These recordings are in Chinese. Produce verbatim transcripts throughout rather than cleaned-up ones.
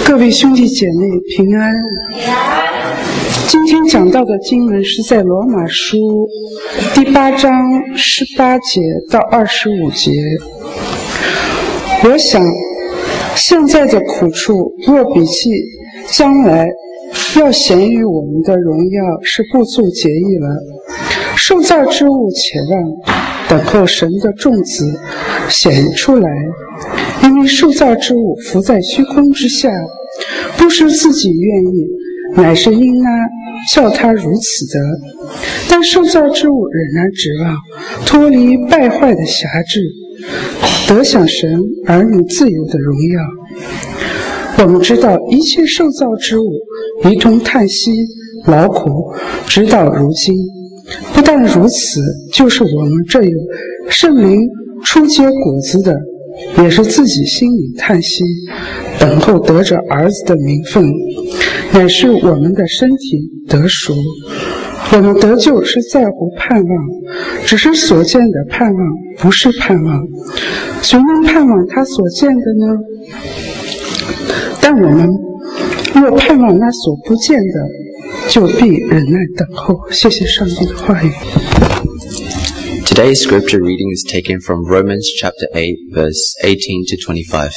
各位兄弟姐妹平安。今天讲到的经文是在罗马书第八章十八节到二十五节。我想现在的苦处若比起将来要显于我们的荣耀，是不足介意了。受造之物且让等候神的众子显出来，因为受造之物伏在虚空之下，不是自己愿意，乃是因那叫他如此的。但受造之物仍然指望脱离败坏的辖制，得享神儿女自由的荣耀。我们知道一切受造之物一同叹息劳苦，直到如今。不但如此，就是我们这有圣灵初结果子的，也是自己心里叹息，等候得着儿子的名分，乃是我们的身体得赎。我们得救是在乎盼望，只是所见的盼望不是盼望。谁能盼望他所见的呢？但我们若盼望那所不见的，就必忍耐等候。谢谢上帝的话语。 Today's scripture reading is taken from Romans chapter eight, verse eighteen to twenty-five.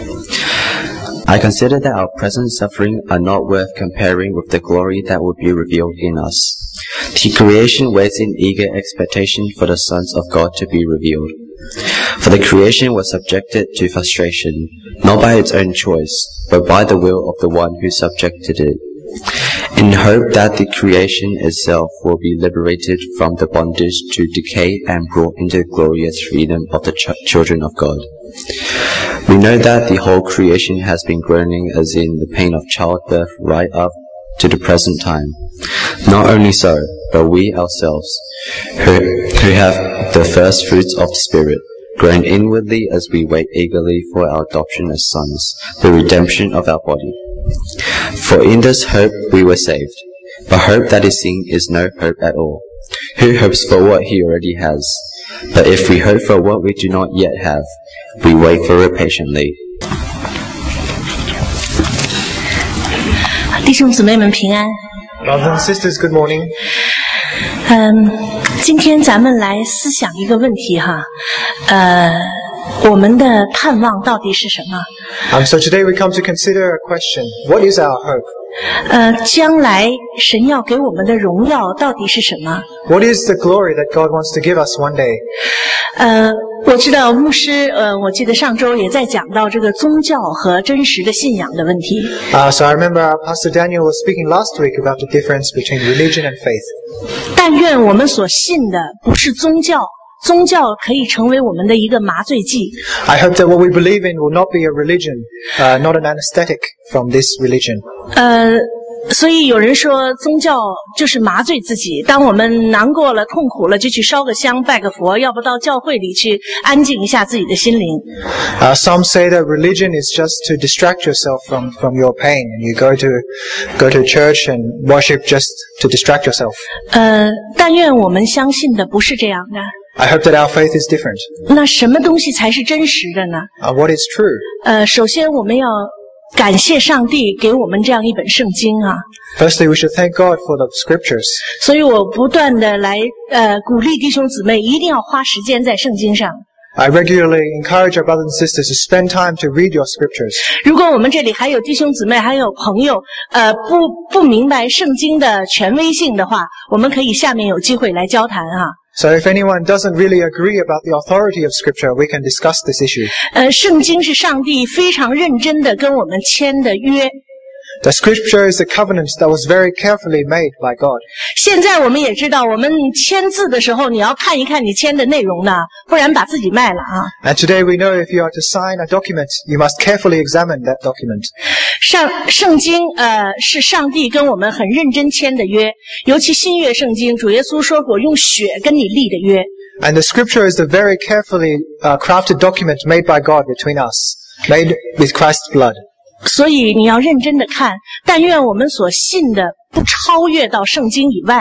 I consider that our present suffering are not worth comparing with the glory that will be revealed in us. The creation waits in eager expectation for the sons of God to be revealed. For the creation was subjected to frustration, not by its own choice, but by the will of the one who subjected it, in hope that the creation itself will be liberated from the bondage to decay and brought into the glorious freedom of the ch- children of God. We know that the whole creation has been groaning as in the pain of childbirth right up to the present time. Not only so, but we ourselves, who, who have the first fruits of the Spirit, groan inwardly as we wait eagerly for our adoption as sons, the redemption of our body. For in this hope we were saved. But hope that is seen is no hope at all. Who hopes for what he already has? But if we hope for what we do not yet have, we wait for it patiently. 弟兄姊妹们平安。 Brothers and sisters, good morning. 嗯，今天咱们来思想一个问题哈，呃，我们的盼望到底是什么？ Um, so today we come to consider a question. What is our hope? 呃，将来神要给我们的荣耀到底是什么？ What is the glory that God wants to give us one day? 呃，我知道牧师，呃，我记得上周也在讲到这个宗教和真实的信仰的问题。 Uh, so I remember our Pastor Daniel was speaking last week about the difference between religion and faith. 但愿我们所信的不是宗教，宗教可以成为我们的一个麻醉剂。 I hope that what we believe in will not be a religion, uh, not an anesthetic from this religion. 呃，所以有人说宗教就是麻醉自己，当我们难过了、痛苦了，就去烧个香、拜个佛，要不到教会里去安静一下自己的心灵。 Uh, some say that religion is just to distract yourself from, from your pain, and you go to go to church and worship just to distract yourself. 呃，但愿我们相信的不是这样的。 I hope that our faith is different. 那什么东西才是真实的呢？ Uh, what is true? 呃，首先我们要感谢上帝给我们这样一本圣经啊。 Firstly, we should thank God for the scriptures. 所以我不断的来呃鼓励弟兄姊妹一定要花时间在圣经上。 I regularly encourage our brothers and sisters to spend time to read your scriptures. 如果我们这里还有弟兄姊妹还有朋友呃不不明白圣经的权威性的话，我们可以下面有机会来交谈啊。 So if anyone doesn't really agree about the authority of scripture, we can discuss this issue. 呃，圣经是上帝非常认真的跟我们签的约。 The scripture is a covenant that was very carefully made by God. 现在我们也知道，我们签字的时候，你要看一看你签的内容呢，不然把自己卖了啊。 And today we know if you are to sign a document, you must carefully examine that document. 上圣经呃是上帝跟我们很认真签的约，尤其新约圣经，主耶稣说我用血跟你立的约。 And the scripture is a very carefully uh, crafted document made by God between us, made with Christ's blood. 所以你要认真的看，但愿我们所信的不超越到圣经以外。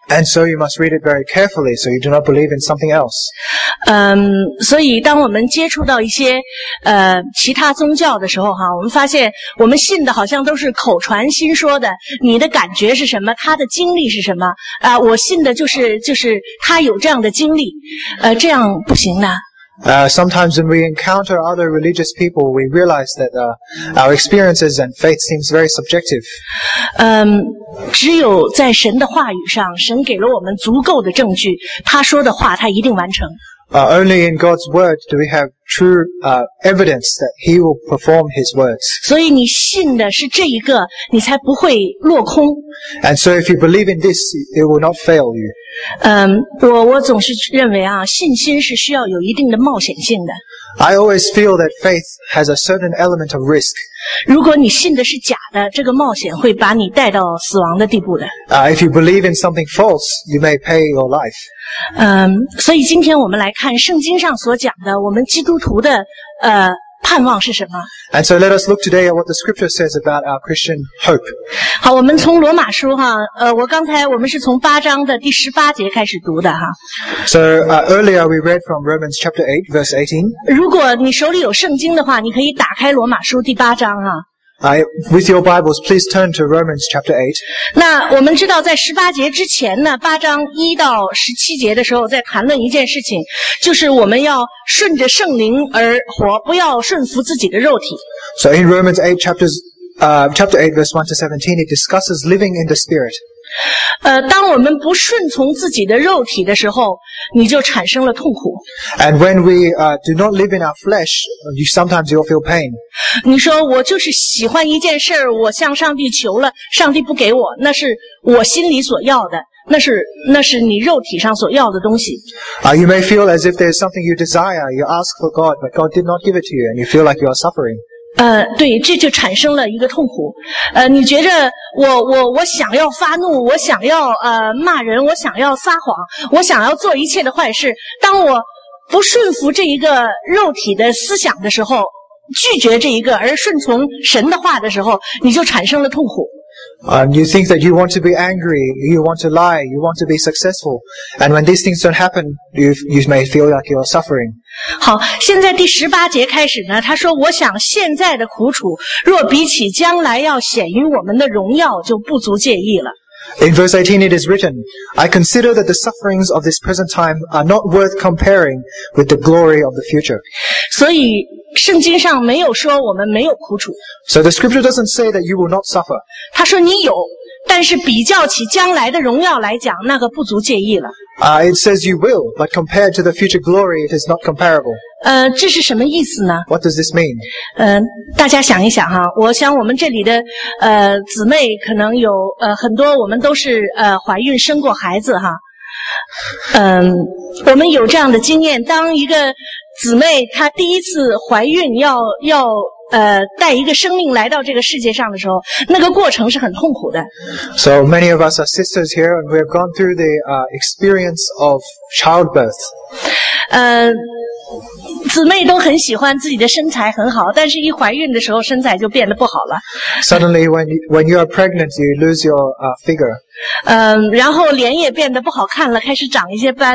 And so you must read it very carefully so you do not believe in something else. 嗯，所以当我们接触到一些呃其他宗教的时候哈，我们发现我们信的好像都是口传心说的，你的感觉是什么，他的经历是什么啊、呃？我信的就是就是他有这样的经历，呃，这样不行的。 Uh, sometimes when we encounter other religious people, we realize that uh, our experiences and faith seems very subjective. 嗯，只有在神的话语上，神给了我们足够的证据，他说的话他一定完成。 Uh, only in God's word do we have true uh, evidence that He will perform His words. 所以你信的是这一个，你才不会落空。 And so if you believe in this, it will not fail you. 嗯，我我总是认为啊，信心是需要有一定的冒险性的。 I always feel that faith has a certain element of risk. 如果你信的是假的，这个冒险会把你带到死亡的地步的。 Uh, if you believe in something false, you may pay your life. 嗯，所以今天我们来看圣经上所讲的，我们基督徒的呃盼望是什么？ And so let us look today at what the Scripture says about our Christian hope. 好，我们从罗马书哈，呃，我刚才我们是从八章的第十八节开始读的哈。 So uh, earlier we read from Romans chapter eight, verse eighteen. 如果你手里有圣经的话，你可以打开罗马书第八章哈。 Uh, with your Bibles, please turn to Romans chapter eight. 那我们知道，在十八节之前呢，八章一到十七节的时候，在谈论一件事情，就是我们要顺着圣灵而活，不要顺服自己的肉体。 So in Romans eight, chapters, uh, chapter eight, verse one to seventeen, it discusses living in the Spirit. 呃，当我们不顺从自己的肉体的时候，你就产生了痛苦。 And when we uh, do not live in our flesh, you sometimes you'll feel pain. 你说我就是喜欢一件事儿，我向上帝求了，上帝不给我，那是我心里所要的，那是那是你肉体上所要的东西。 Uh, you may feel as if there's something you desire, you ask for God, but God did not give it to you, and you feel like you are suffering. 呃，对，这就产生了一个痛苦。呃，你觉着我我我想要发怒，我想要呃骂人，我想要撒谎，我想要做一切的坏事。当我不顺服这一个肉体的思想的时候，拒绝这一个而顺从神的话的时候，你就产生了痛苦。 Um, you think that you want to be angry, you want to lie, you want to be successful, and when these things don't happen, you you may feel like you're suffering. 好，现在第十八节开始呢，他说：“我想现在的苦楚，若比起将来要显于我们的荣耀，就不足介意了。” In verse eighteen it is written, I consider that the sufferings of this present time are not worth comparing with the glory of the future. 所以圣经上没有说我们没有苦楚。 So the scripture doesn't say that you will not suffer. 他说你有，但是比较起将来的荣耀来讲，那个不足介意了。 Uh, it says you will, but compared to the future glory, it is not comparable. 呃，这是什么意思呢？ What does this mean? 呃，大家想一想哈，我想我们这里的呃姊妹可能有呃很多，我们都是呃怀孕生过孩子哈。嗯、呃，我们有这样的经验，当一个姊妹她第一次怀孕要要呃带一个生命来到这个世界上的时候，那个过程是很痛苦的。 So many of us are sisters here, and we have gone through the uh, experience of childbirth. 呃，姊妹都很喜欢自己的身材很好，但是一怀孕的时候身材就变得不好了。 Suddenly, when you, when you are pregnant, you lose your uh, figure. 嗯、呃，然后脸也变得不好看了，开始长一些斑。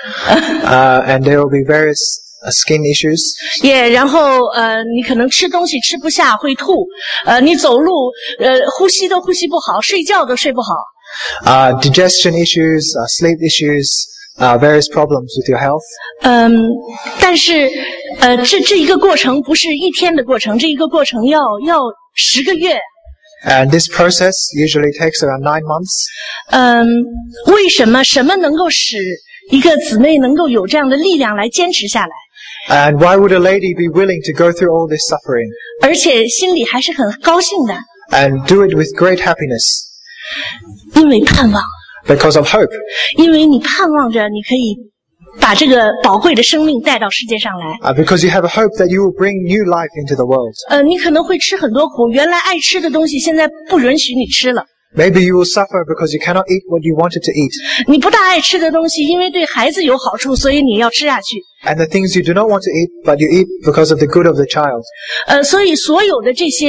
uh, and there will be various uh, skin issues. 也、yeah, 然后呃，你可能吃东西吃不下，会吐。呃，你走路呃呼吸都呼吸不好，睡觉都睡不好。 Uh, digestion issues, uh, sleep issues. Uh, various problems with your health. 嗯，但是，呃，这这一个过程不是一天的过程，这一个过程要要十个月。 And this process usually takes around nine months. 嗯，为什么什么能够使一个姊妹能够有这样的力量来坚持下来？ And why would a lady be willing to go through all this suffering? 而且心里还是很高兴的。 And do it with great happiness. 因为盼望。 Because of hope. 因为你盼望着你可以把这个宝贵的生命带到世界上来。 Uh, because you have a hope that you will bring new life into the world. 呃，你可能会吃很多苦，原来爱吃的东西现在不允许你吃了。 Maybe you will suffer because you cannot eat what you wanted to eat. 你不大爱吃的东西，因为对孩子有好处，所以你要吃下去。 And the things you do not want to eat, but you eat because of the good of the child. 呃，所以所有的这些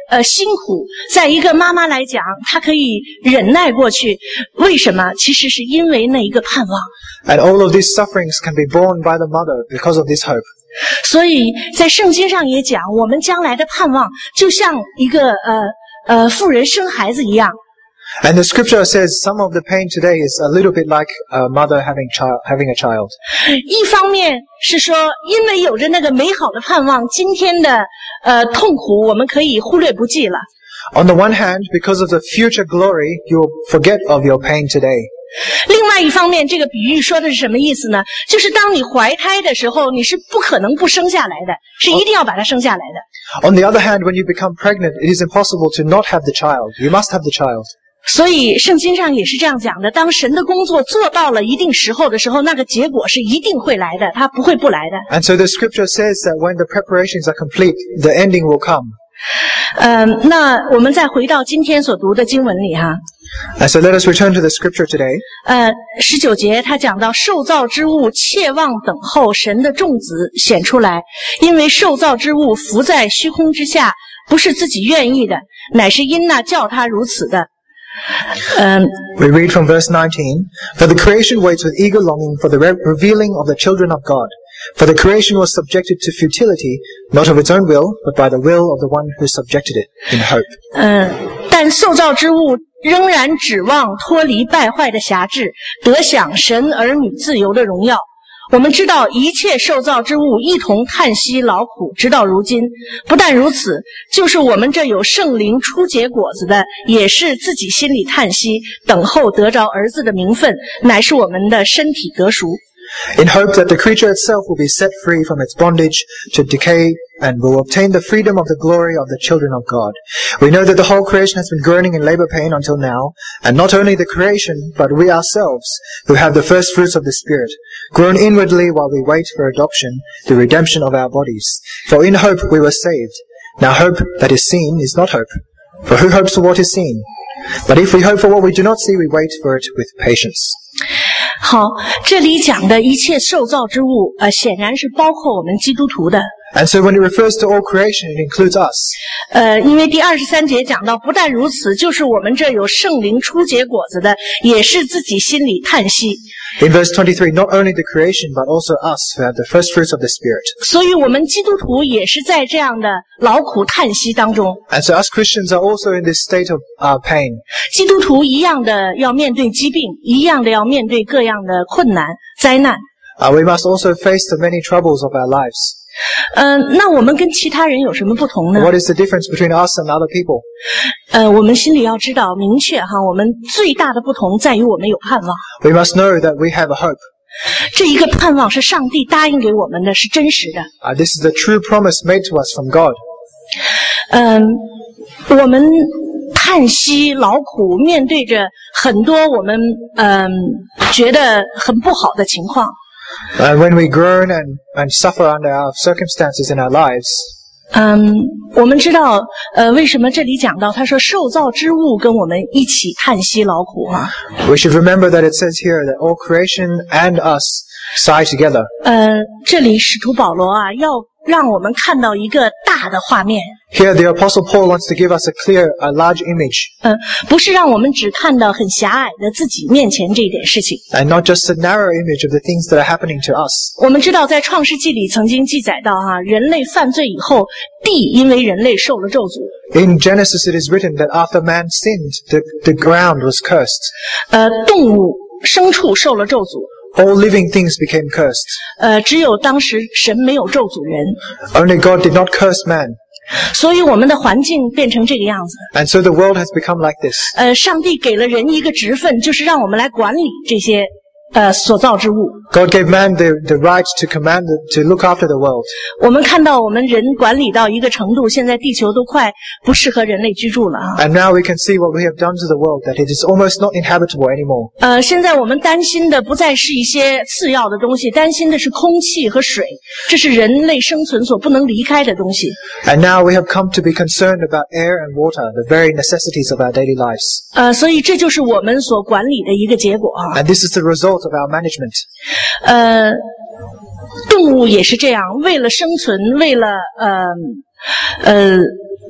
呃辛苦，在一个妈妈来讲，她可以忍耐过去。为什么？其实是因为那一个盼望。 And all of these sufferings can be borne by the mother because of this hope. 所以在圣经上也讲，我们将来的盼望就像一个呃呃妇人生孩子一样。 And the scripture says some of the pain today is a little bit like a mother having child, having a child. 一方面是说，因为有着那个美好的盼望，今天的呃痛苦我们可以忽略不计了。 On the one hand, because of the future glory, you will forget of your pain today. 另外一方面，这个比喻说的是什么意思呢？就是当你怀胎的时候，你是不可能不生下来的，是一定要把它生下来的。 On the other hand, when you become pregnant, it is impossible to not have the child. You must have the child. 所以圣经上也是这样讲的，当神的工作做到了一定时候的时候，那个结果是一定会来的，它不会不来的。 And so the scripture says that when the preparations are complete, the ending will come. 呃，那我们再回到今天所读的经文里哈。 And so let us return to the scripture today. 呃，十九节他讲到受造之物切望等候神的众子显出来，因为受造之物伏在虚空之下，不是自己愿意的，乃是因那叫他如此的。Um, we read from verse nineteen, For the creation waits with eager longing for the re- revealing of the children of God. For the creation was subjected to futility, not of its own will, but by the will of the one who subjected it, in hope. 嗯，但受造之物仍然指望脱离败坏的辖制，得享神儿女自由的荣耀。我们知道一切受造之物一同叹息劳苦，直到如今。不但如此，就是我们这有圣灵初结果子的，也是自己心里叹息，等候得着儿子的名分，乃是我们的身体得赎。 In hope that the creature itself will be set free from its bondage to decay and will obtain the freedom of the glory of the children of God. We know that the whole creation has been groaning in labor pain until now, and not only the creation, but we ourselves, who have the first fruits of the Spirit, groan inwardly while we wait for adoption, the redemption of our bodies. For in hope we were saved. Now hope that is seen is not hope. For who hopes for what is seen? But if we hope for what we do not see, we wait for it with patience. 好，这里讲的一切受造之物，呃，显然是包括我们基督徒的。 And so when it refers to all creation, it includes us. 呃，因为第二十三节讲到，不但如此，就是我们这有圣灵初结果子的，也是自己心里叹息。 In verse twenty-three, not only the creation, but also us who have the first fruits of the Spirit. 所以我们基督徒也是在这样的劳苦叹息当中。 And so us Christians are also in this state of uh, pain. 基督徒一样的要面对疾病，一样的要面对各样的困难、灾难。 Uh, we must also face the many troubles of our lives. 嗯、呃，那我们跟其他人有什么不同呢？ What is the difference between us and other people? 呃，我们心里要知道，明确哈，我们最大的不同在于我们有盼望。 We must know that we have a hope. 这一个盼望是上帝答应给我们的，是真实的。 Uh, this is the true promise made to us from God. 嗯，我们叹息劳苦，面对着很多我们嗯觉得很不好的情况。 And when we groan and, and suffer under our circumstances in our lives, 嗯，我们知道，呃，为什么这里讲到他说受造之物跟我们一起叹息劳苦啊？ we should remember that it says here that all creation and us sigh together. 呃，这里使徒保罗啊，要让我们看到一个大的画面。 Here the Apostle Paul wants to give us a clear, a large image. 嗯，不是让我们只看到很狭隘的自己面前这一点事情。 And not just a narrow image of the things that are happening to us. 我们知道，在创世纪里曾经记载到哈、啊，人类犯罪以后，地因为人类受了咒诅。 In Genesis, it is written that after man sinned, the, the ground was cursed. 呃，动物、牲畜受了咒诅。 All living things became cursed. 呃，只有当时神没有咒诅人。 Only God did not curse man. 所以我们的环境变成这个样子。 And so the world has become like this. 呃，上帝给了人一个职分，就是让我们来管理这些呃所造之物。 God gave man the, the right to command, the, to look after the world. 我们看到我们人管理到一个程度，现在地球都快不适合人类居住了啊。 And now we can see what we have done to the world, that it is almost not inhabitable anymore. 呃，现在我们担心的不再是一些次要的东西，担心的是空气和水，这是人类生存所不能离开的东西。 And now we have come to be concerned about air and water, the very necessities of our daily lives. 呃，所以这就是我们所管理的一个结果啊。 And this is the result of our management. 呃，动物也是这样，为了生存，为了呃呃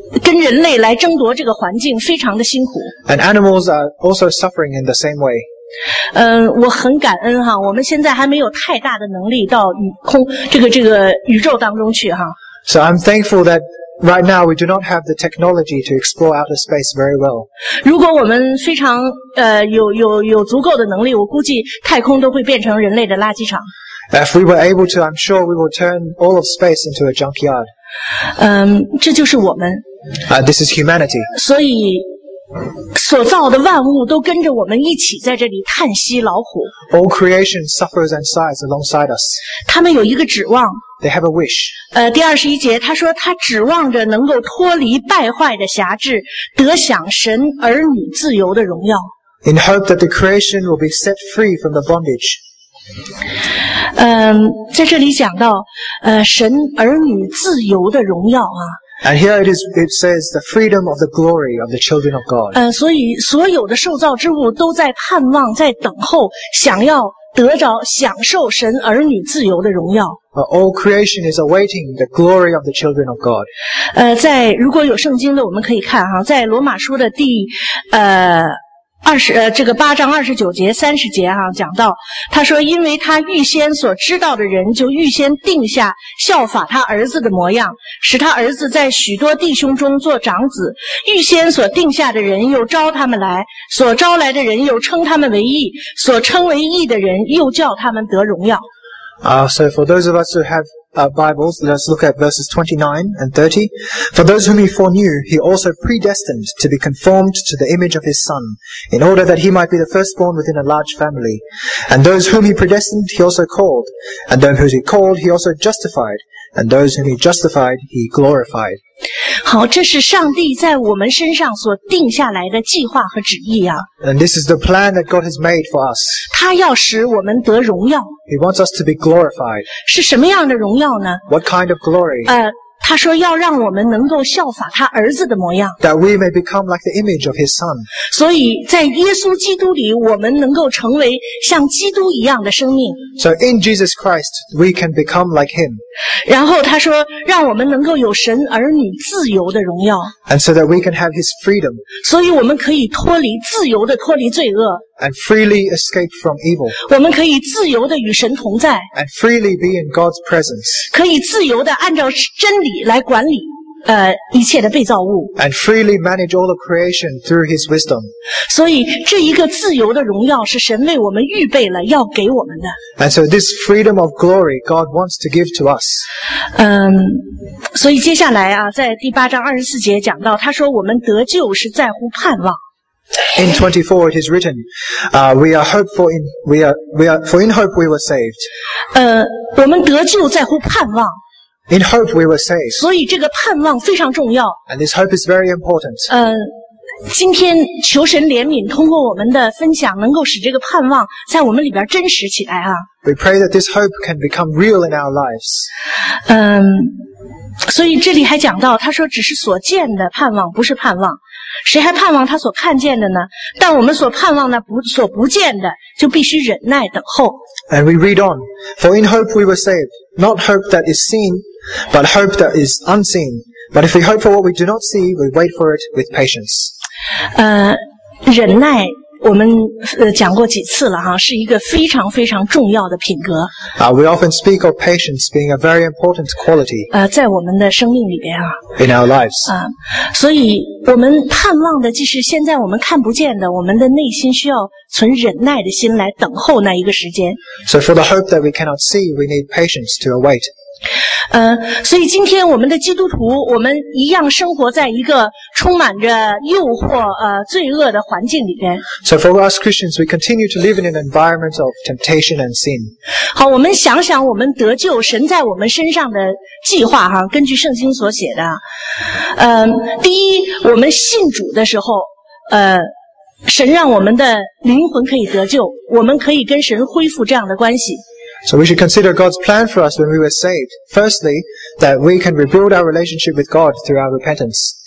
跟人类来争夺这个环境，非常的辛苦。 And animals are also suffering in the same way. 嗯，我很感恩哈，我们现在还没有太大的能力到宇空这个这个宇宙当中去哈。 So I'm thankful that right now we do not have the technology to explore outer space very well. 如果我们非常呃有有有足够的能力，我估计太空都会变成人类的垃圾场。 If we were able to, I'm sure we will turn all of space into a junkyard. 嗯，这就是我们。 Uh, this is humanity. 所以所造的万物都跟着我们一起在这里叹息劳苦。 All creation suffers and sighs alongside us. 他们有一个指望。 They have a wish. 呃，第二十一节他说他指望着能够脱离败坏的辖制，得享神儿女自由的荣耀。 In hope that the creation will be set free from the bondage. 嗯，在这里讲到呃神儿女自由的荣耀啊。 And here it is, it says the freedom of the glory of the children of God. 呃，所以所有的受造之物都在盼望，在等候，想要得着享受神儿女自由的荣耀。 All creation is awaiting the glory of the children of God. 呃，在如果有圣经的，我们可以看哈，在罗马书的第呃。二十呃，这个八章二十九节、三十节哈、啊，讲到他说，因为他预先所知道的人，就预先定下效法他儿子的模样，使他儿子在许多弟兄中做长子。预先所定下的人，又招他们来；所招来的人，又称他们为义；所称为义的人，又叫他们得荣耀。 Uh, so for those of us who have uh, Bibles, let's look at verses twenty-nine and thirty. For those whom he foreknew, he also predestined to be conformed to the image of his Son, in order that he might be the firstborn within a large family. And those whom he predestined, he also called. And those whom he called, he also justified. And those whom he justified, he glorified. 好，这是上帝在我们身上所定下来的计划和旨意啊。 And this is the plan that God has made for us. 他要使我们得荣耀。 He wants us to be glorified. 是什么样的荣耀呢？ What kind of glory? 呃，他说要让我们能够效法他儿子的模样。 That we may become like the image of his Son. 所以在耶稣基督里，我们能够成为像基督一样的生命。 So in Jesus Christ, we can become like him. 然后他说，让我们能够有神儿女自由的荣耀。 And so that we can have his freedom. 所以我们可以脱离自由的脱离罪恶。 And freely escape from evil. 我们可以自由的与神同在。 And freely be in God's presence. 可以自由的按照真理来管理呃一切的被造物。 And freely manage all the creation through his wisdom. 所以这一个自由的荣耀是神为我们预备了要给我们的。 And so this freedom of glory God wants to give to us. 嗯，所以接下来啊，在第八章二十四节讲到，他说我们得救是在乎盼望。 In twenty-four it is written, uh, we are hopeful in, we are, we are, for in hope we were saved. 呃，我们得救在乎盼望。 In hope we were saved. 所以这个盼望非常重要。 And this hope is very important. 嗯、呃，今天求神怜悯，通过我们的分享，能够使这个盼望在我们里边真实起来啊。 We pray that this hope can become real in our lives. 嗯，所以这里还讲到，他说只是所见的盼望，不是盼望。谁还盼望他所看见的呢？但我们所盼望的不所不见的，就必须忍耐等候。 And we read on, for in hope we were saved, not hope that is seen, but hope that is unseen. But if we hope for what we do not see, we wait for it with patience. 呃，忍耐我们呃讲过几次了哈，是一个非常非常重要的品格。 Uh, we often speak of patience being a very important quality. 呃，在我们的生命里边啊。 In our lives. 啊，所以我们盼望的，即使现在我们看不见的，我们的内心需要存忍耐的心来等候那一个时间。 So for the hope that we cannot see, we need patience to await. 呃，所以今天我们的基督徒，我们一样生活在一个充满着诱惑、呃罪恶的环境里边。 So for us Christians, we continue to live in an environment of temptation and sin. 好，我们想想我们得救，神在我们身上的计划哈，根据圣经所写的。呃，第一，我们信主的时候，呃，神让我们的灵魂可以得救，我们可以跟神恢复这样的关系。 So we should consider God's plan for us when we were saved. Firstly, that we can rebuild our relationship with God through our repentance.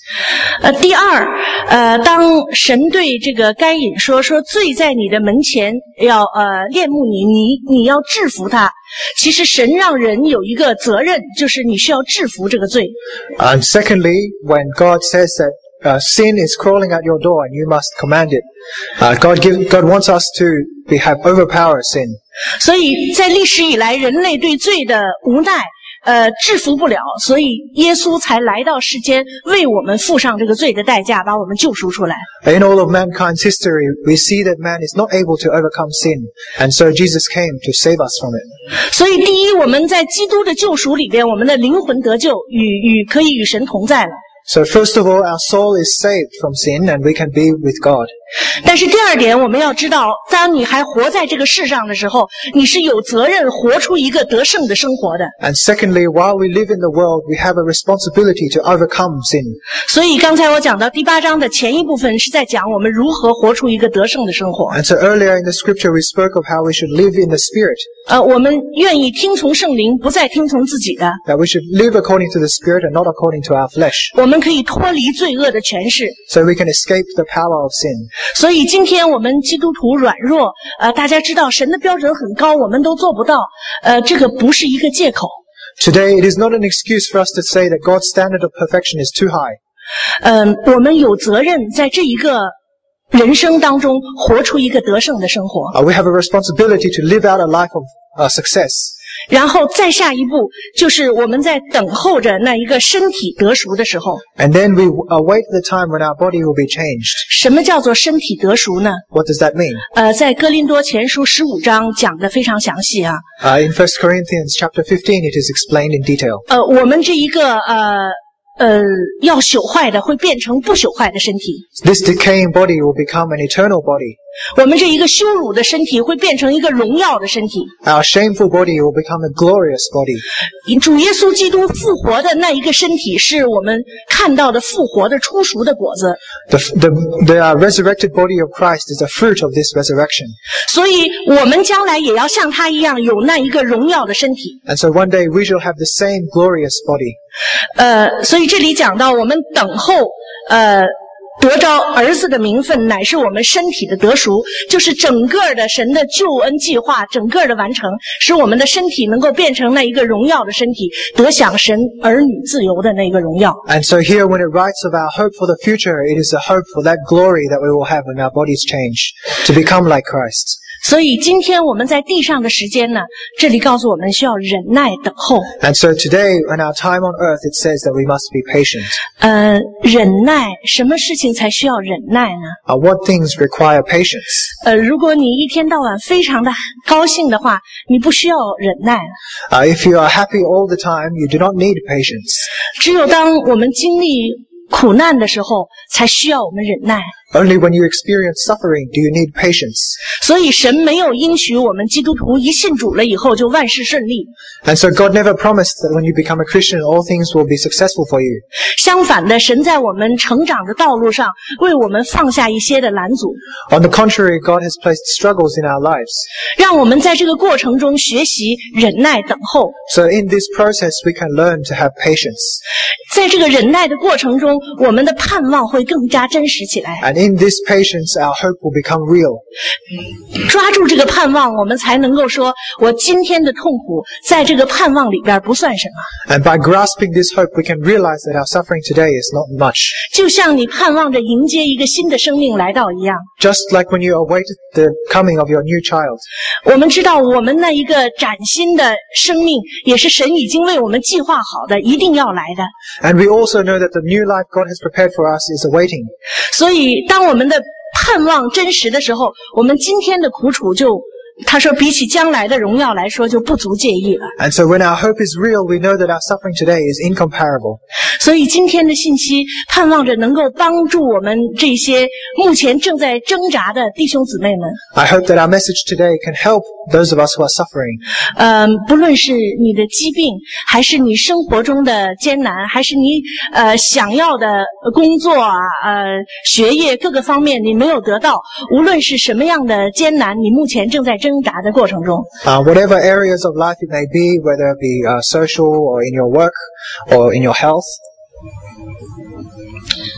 呃，第二，呃，当神对这个该隐说说罪在你的门前，要呃恋慕你，你你要制服他。其实神让人有一个责任，就是你需要制服这个罪。 And secondly, when God says that uh, sin is crawling at your door and you must command it, uh, God give, God wants us to be, have overpower sin. 所以在历史以来，人类对罪的无奈。呃，制服不了，所以耶稣才来到世间，为我们付上这个罪的代价，把我们救赎出来。 In all of mankind's history, we see that man is not able to overcome sin, and so Jesus came to save us from it. 所以，第一，我们在基督的救赎里边，我们的灵魂得救，与与可以与神同在了。 So first of all, our soul is saved from sin, and we can be with God. 但是第二点，我们要知道，当你还活在这个世上的时候，你是有责任活出一个得胜的生活的。 And secondly, while we live in the world, we have a responsibility to overcome sin. 所以刚才我讲到第八章的前一部分是在讲我们如何活出一个得胜的生活。 And so earlier in the scripture, we spoke of how we should live in the Spirit. 呃，我们愿意听从圣灵，不再听从自己的。 That we should live according to the Spirit and not according to our flesh. 我们可以脱离罪恶的权势。 So we can escape the power of sin. 所以今天我们基督徒软弱，呃，大家知道神的标准很高，我们都做不到，呃，这个不是一个借口。 Today, it is not an excuse for us to say that God's standard of perfection is too high. 嗯、呃，我们有责任在这一个人生当中活出一个得胜的生活。 Uh, we have a responsibility to live out a life of uh, success. 然后再下一步，就是我们在等候着那一个身体得赎的时候。 And then we await the time when our body will be changed. 什么叫做身体得赎呢？ What does that mean? 呃，在哥林多前书十五章讲得非常详细啊。 Uh, in First Corinthians chapter fifteen, it is explained in detail. 呃，我们这一个呃呃要朽坏的会变成不朽坏的身体。 This decaying body will become an eternal body. 我们这一个羞辱的身体会变成一个荣耀的身体。 Our shameful body will become a glorious body. 主耶稣基督复活的那一个身体，是我们看到的复活的初熟的果子。 The, the, the uh, resurrected body of Christ is a fruit of this resurrection. 所以我们将来也要像他一样有那一个荣耀的身体。 And so one day we shall have the same glorious body. 呃，所以这里讲到我们等候，呃。得着儿子的名分，乃是我们身体的得赎，就是整个的神的救恩计划，整个的完成，使我们的身体能够变成那一个荣耀的身体，得享神儿女自由的那个荣耀。 And so here when it writes of our hope for the future, it is a hope for that glory that we will have when our bodies change, to become like Christ. 所以今天我们在地上的时间呢，这里告诉我们需要忍耐等候。 And so today, in our time on earth, it says that we must be patient. 呃，忍耐，什么事情才需要忍耐呢？ Uh, what things require patience? 呃，如果你一天到晚非常的高兴的话，你不需要忍耐了。 Uh, if you are happy all the time, you do not need patience. 只有当我们经历苦难的时候，才需要我们忍耐。 Only when you experience suffering do you need patience. 所以神没有应许我们基督徒一信主了以后就万事顺利。 And so God never promised that when you become a Christian, all things will be successful for you. 相反的，神在我们成长的道路上为我们放下一些的拦阻。 On the contrary, God has placed struggles in our lives. 让我们在这个过程中学习忍耐等候。 So in this process, we can learn to have patience. 在这个忍耐的过程中，我们的盼望会更加真实起来。 And in this patience, our hope will become real. 抓住这个盼望，我们才能够说，我今天的痛苦在这个盼望里边不算什么。 And by grasping this hope, we can realize that our suffering today is not much. 就像你盼望着迎接一个新的生命来到一样。 Just like when you await the coming of your new child. 我们知道，我们那一个崭新的生命，也是神已经为我们计划好的，一定要来的。 And we also know that the new life God has prepared for us is awaiting. 所以，当我们的盼望真实的时候，我们今天的苦楚就，他说比起将来的荣耀来说，就不足介意了。 And so when our hope is real, we know that our suffering today is incomparable. 所以今天的信息，盼望着能够帮助我们这些目前正在挣扎的弟兄姊妹们。 I hope that our message today can help those of us who are suffering. 呃，不论是你的疾病，还是你生活中的艰难，还是你呃想要的工作啊、呃学业各个方面你没有得到，无论是什么样的艰难，你目前正在挣扎的过程中。 Uh, whatever areas of life it may be, whether it be uh, social or in your work or in your health.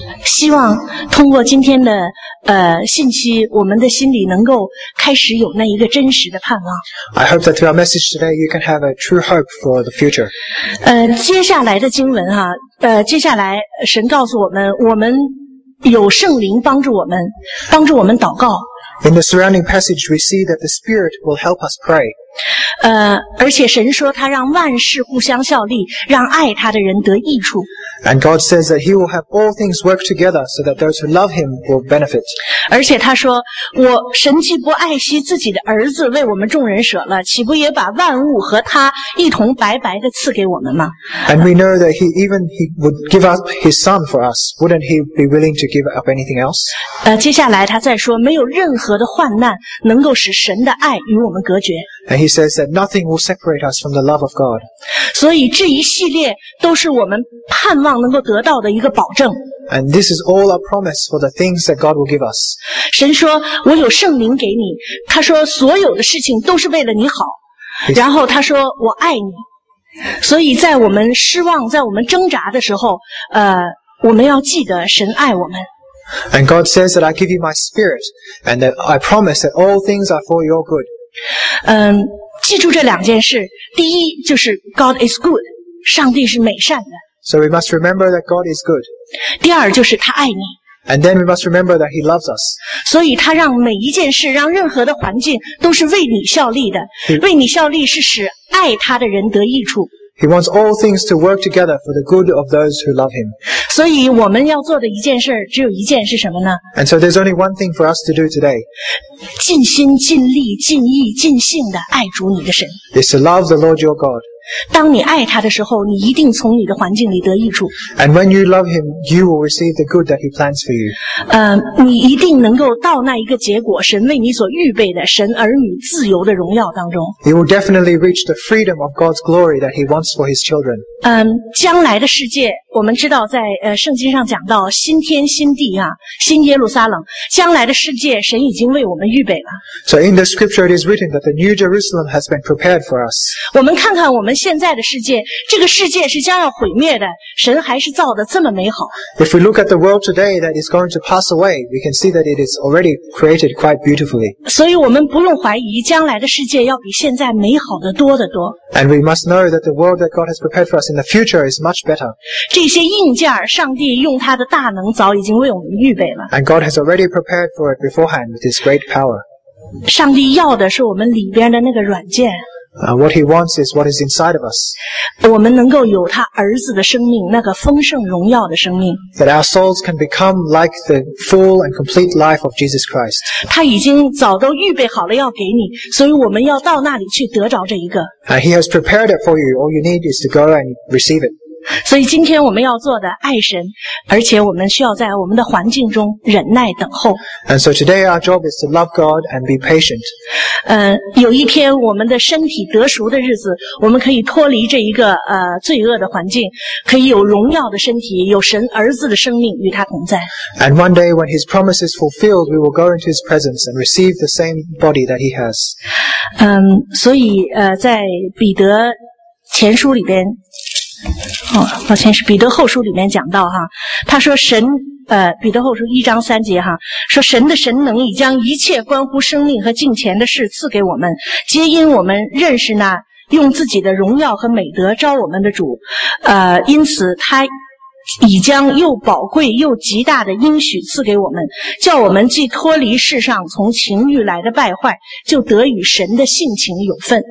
希望通过今天的呃信息，我们的心里能够开始有那一个真实的盼望。 I hope that through our message today you can have a true hope for the future. 呃，接下来的经文哈，呃，接下来神告诉我们，我们有圣灵帮助我们，帮助我们祷告。 In the surrounding passage, we see that the Spirit will help us pray. 呃，而且神说他让万事互相效力，让爱他的人得益处。 And God says that He will have all things work together so that those who love Him will benefit. 而且他说，我神既不爱惜自己的儿子为我们众人舍了，岂不也把万物和他一同白白的赐给我们吗？ And we know that He even He would give up His Son for us. Wouldn't He be willing to give up anything else? 呃，接下来他再说，没有任何的患难能够使神的爱与我们隔绝。 And He says that nothing will separate us from the love of God. 所以这一系列都是我们盼望能够得到的一个保证。 And this is all our promise for the things that God will give us. 神说，我有圣灵给你，他说所有的事情都是为了你好，然后他说我爱你。所以在我们失望，在我们挣扎的时候，呃，我们要记得神爱我们。 And God says that I give you my Spirit, and that I promise that all things are for your good. 嗯，记住这两件事。第一就是 God is good， 上帝是美善的。 So we must remember that God is good. 第二就是他爱你。 And then we must remember that He loves us. 所以他让每一件事，让任何的环境都是为你效力的。为你效力是使爱他的人得益处。 He wants all things to work together for the good of those who love Him. 所以我们要做的一件事只有一件，是什么呢？ And so there's only one thing for us to do today. 尽心、尽力、尽意、尽性的爱主你的神。 Is to love the Lord your God. 当你爱他的时候，你一定从你的环境里得益处。 And when you love Him, you will receive the good that He plans for you. 呃，你一定能够到那一个结果，神为你所预备的神儿女自由的荣耀当中。 You will definitely reach the freedom of God's glory that He wants for His children. 嗯，将来的世界，我们知道在呃圣经上讲到新天新地啊，新耶路撒冷，将来的世界神已经为我们预备了。 So in the scripture it is written that the New Jerusalem has been prepared for us. 我们看看我们现在的世界，这个世界是将要毁灭的，神还是造得这么美好。 If we look at the world today that is going to pass away, we can see that it is already created quite beautifully. 所以我们不用怀疑，将来的世界要比现在美好的多得多。 And we must know that the world that God has prepared for us in the future is much better. 这些硬件，上帝用他的大能早已经为我们预备了。 And God has already prepared for it beforehand with His great power. 上帝要的是我们里边的那个软件。 Uh, what He wants is what is inside of us. 我们能够有他儿子的生命，那个丰盛荣耀的生命。 That our souls can become like the full and complete life of Jesus Christ. 他已经早都预备好了要给你，所以我们要到那里去得着这一个。 And He has prepared it for you. All you need is to go and receive it. 所以今天我们要做的爱神，而且我们需要在我们的环境中忍耐等候。 And so today our job is to love God and be patient. 呃，有一天我们的身体得赎的日子，我们可以脱离这一个呃罪恶的环境，可以有荣耀的身体，有神儿子的生命与他同在。 And one day when His promise is fulfilled, we will go into His presence and receive the same body that He has. 嗯，所以呃，在彼得前书里边。哦，抱歉，是彼得后书里面讲到哈，他说神，呃，彼得后书一章三节哈，说神的神能已将一切关乎生命和敬虔的事赐给我们，皆因我们认识那用自己的荣耀和美德招我们的主，呃，因此他已将又宝贵又极大的应许赐给我们，叫我们既脱离世上从情欲来的败坏，就得与神的性情有份。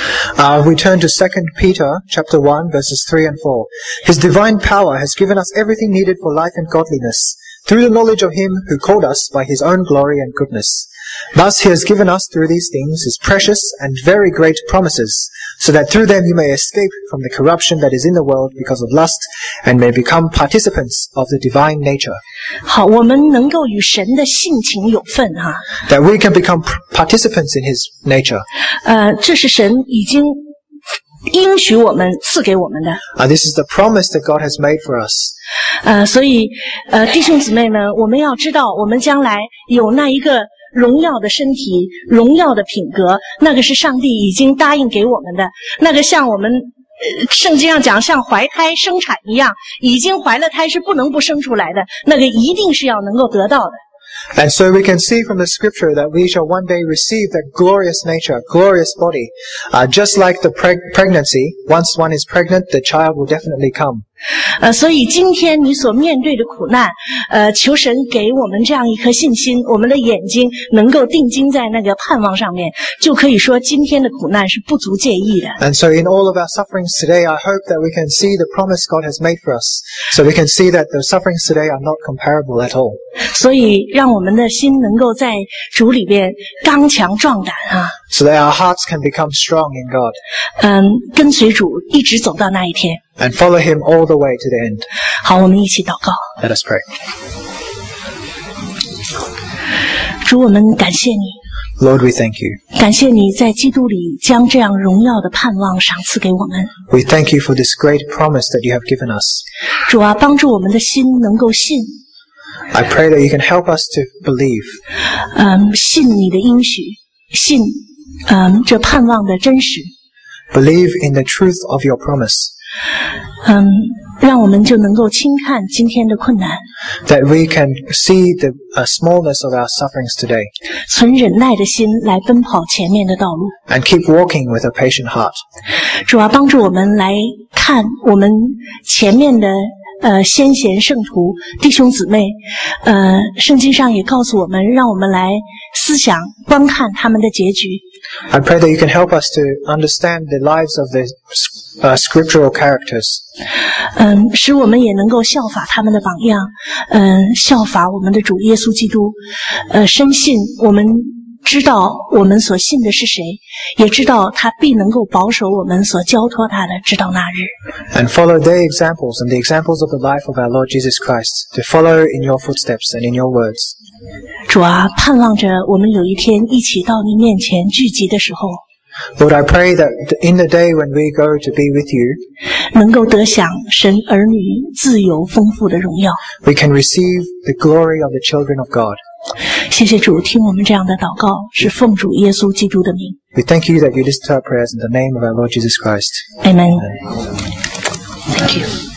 Uh, we turn to Second Peter chapter one verses three and four. His divine power has given us everything needed for life and godliness, through the knowledge of Him who called us by His own glory and goodness. Thus He has given us through these things His precious and very great promises, so that through them you may escape from the corruption that is in the world because of lust, and may become participants of the divine nature. 好，我们能够与神的性情有份哈。 That we can become participants in His nature. 呃，这是神已经应许我们赐给我们的。 Uh, this is the promise that God has made for us. 呃，所以呃，弟兄姊妹们，我们要知道，我们将来有那一个荣耀的身体、荣耀的品格，那个是上帝已经答应给我们的，那个像我们圣经上讲像怀胎生产一样，已经怀了胎是不能不生出来的，那个一定是要能够得到的。 And so we can see from the scripture that we shall one day receive that glorious nature, glorious body. Uh, just like the preg pregnancy, once one is pregnant, the child will definitely come. 呃，所以今天你所面对的苦难，呃，求神给我们这样一颗信心，我们的眼睛能够定睛在那个盼望上面，就可以说今天的苦难是不足介意的。 And so in all of our sufferings today, I hope that we can see the promise God has made for us. So we can see that the sufferings today are not comparable at all. 所以让我们的心能够在主里边刚强壮胆啊。 So that our hearts can become strong in God. 嗯，跟随主一直走到那一天。 And follow Him all the way to the end. 好，我们一起祷告。 Let us pray. 主，我们感谢你。 Lord, we thank you. 感谢你在基督里将这样荣耀的盼望赏赐给我们。 We thank you for this great promise that you have given us. 主啊，帮助我们的心能够信。 I pray that you can help us to believe. 嗯，信你的应许，信嗯这盼望的真实。 Believe in the truth of your promise. 嗯，让我们就能够轻看今天的困难。 That we can see the uh, smallness of our sufferings today. 存忍耐的心来奔跑前面的道路。 And keep walking with a patient heart. 主啊，帮助我们来看我们前面的呃先贤圣徒弟兄姊妹，呃，圣经上也告诉我们，让我们来思想观看他们的结局。 I pray that you can help us to understand the lives of the uh, scriptural characters. 嗯，使我们也能够效法他们的榜样，嗯，效法我们的主耶稣基督，呃，深信我们知道我们所信的是谁，也知道他必能够保守我们所交托他的，直到那日。 And follow their examples and the examples of the life of our Lord Jesus Christ, to follow in your footsteps and in your words. 主啊，盼望着我们有一天一起到你面前聚集的时候， Lord, I pray that in the day when we go to be with you, 能够得享神儿女自由丰富的荣耀。 we can receive the glory of the children of God. 谢谢主，听我们这样的祷告，是奉主耶稣基督的名。 We thank you that you listen to our prayers in the name of our Lord Jesus Christ. Amen. Amen. Thank you.